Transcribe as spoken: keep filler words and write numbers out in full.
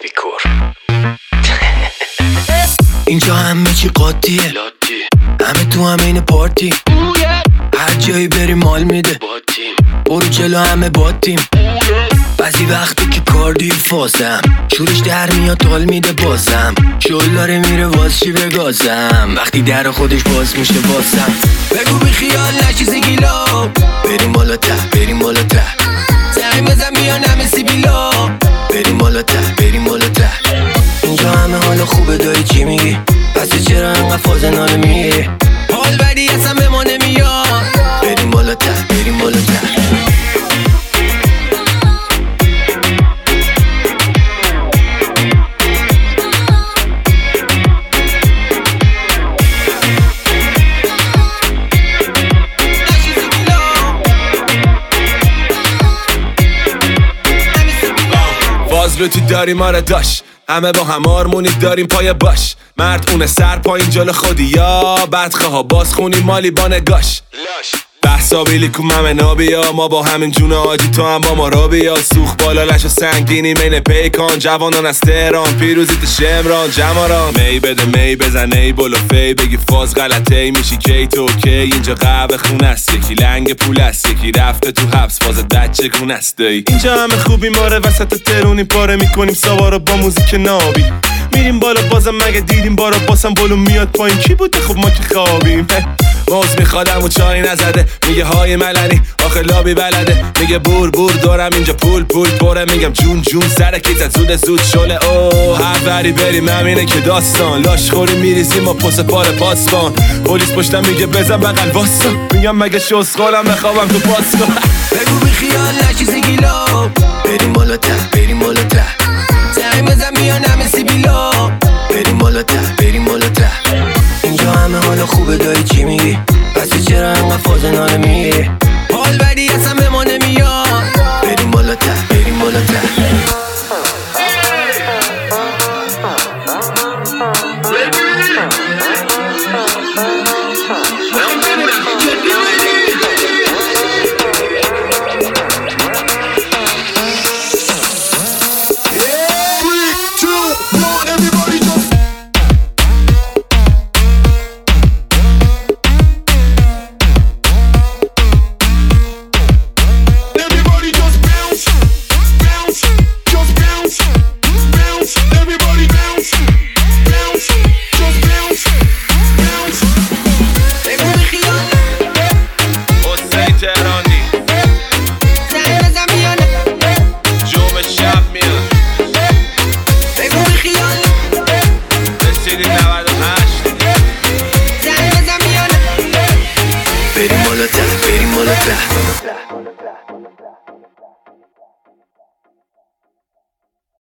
لیکور. اینجا همه چی قاطیه، همه تو همین پارتی، هر جایی بری مال میده، برو جلو همه باتیم. بعضی وقتی که کاردی فازم، شورش در میاد حال میده بازم، شل داره میره واز چی بگازم، وقتی در خودش باز میشه بازم. بگو بی خیال نشی گیلا، بریم بالا ته بریم بالا ته، زنگ بزن میان همه سیبیلا، بریم بالا ته بریم بالا ته. اینجا همه حالا خوبه داری چی میگی، پس چرا انقدر فاز ناله میگی، حال بدی اصلا به ما نمیاد، بریم بالا ته بریم بالا ته. فازلو تو داری ما را داشت، همه با هم آرمونی داریم پای باش، مرد اونه سر پایین جلو خودی یا بدخواه ها باز خونی مالی با نگاش. بحثا بیلی کو همه نابیا، ما با همین جون آجی تو هم با ما را بیا، سوخ بالا لش و سنگینی مین پیکان، جوانان از تهران پیروزیت شمران جماران. می بده می بزن ای بلو فی، بگی فاز غلطه ای میشی کی تو کی، اینجا قهوه خون است، یکی لنگ پول است، یکی رفته تو حبس فاز دچه کون است دایی. اینجا همه خوبی ماره وسط ترونی پاره میکنیم سوارو با موزیک نابی، میریم بالا بازم مگه دیدیم بارا باسم بلو میاد پایین کی بوده خب ما که خوابیم. موز میخوادم و چای نزده، میگه های ملنی آخه لابی بلده، میگه بور بور دارم اینجا پول پول پره، میگم جون جون سر کیزت زود زود شله. اوه هر بری بریم همینه که داستان، لاش خوری میریزیم و پس پار پاسبان، پلیس پشتم میگه بزن بغل واسا، میگم مگه شسخالم بخوابم تو پاسکن. بگو بی خیال نشی گیلا، بریم بالا ته بریم بالا ته، زنگ بزن میان همه سیبیلا، بریم بالا ته بریم بالا ته. اینجا همه حالا خوبه داری چی میگی، پس چرا انقدر فاز ناله میگی، حال بدی اصلا به ما نمیاد، بریم بالا ته بریم بالا ته. بریم بالا ته بریم بالا ته.